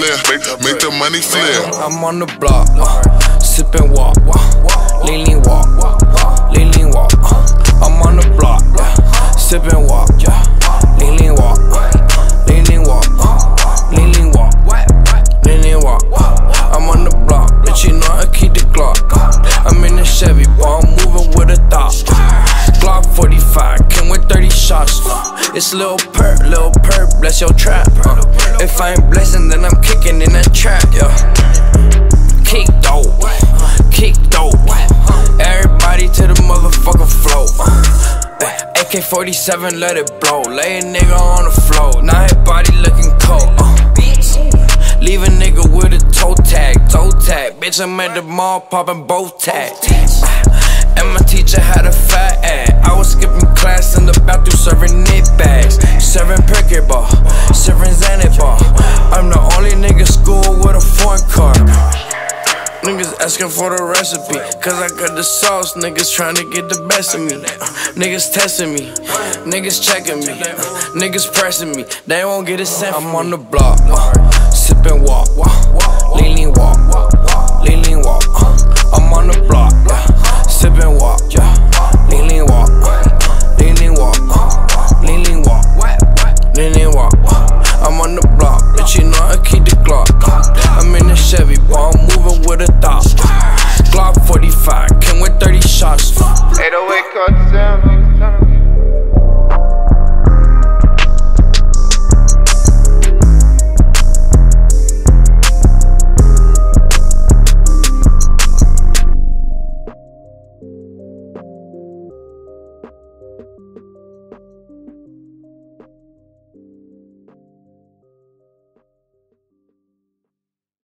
flare, make the money flare. I'm on the block, sip and walk, lean walk, lean walk. I'm on the block, sip and walk, lean walk, lean walk, lean walk, lean walk. I'm on the block, bitch, you know I keep the Glock. I'm in the Chevy, but I'm moving with a thought. Glock 45, came with 30 shots. It's Lil Perp, bless your trap. If I ain't blessing, then I'm kicking in that trap, yeah. Kick dope, everybody to the motherfucking flow. AK-47, let it blow. Lay a nigga on the floor, now his body looking cold. Leave a nigga with a toe tag. Bitch, I'm at the mall popping both tags. And my teacher had a fat ass. I was skipping class in the bathroom serving knit bags. Serving Perky ball, serving Xanax ball. I'm the only nigga school with a foreign car. Niggas asking for the recipe, cause I got the sauce. Niggas trying to get the best of me. Niggas testing me, niggas checking me, niggas pressing me. They won't get a cent. I'm on the block, sip and walk, lean walk, lean walk. I'm on the block, sip and walk, lean walk, lean walk, lean walk, lean walk. I'm on the block, bitch, you know I keep the Glock. I'm in the Chevy, but I'm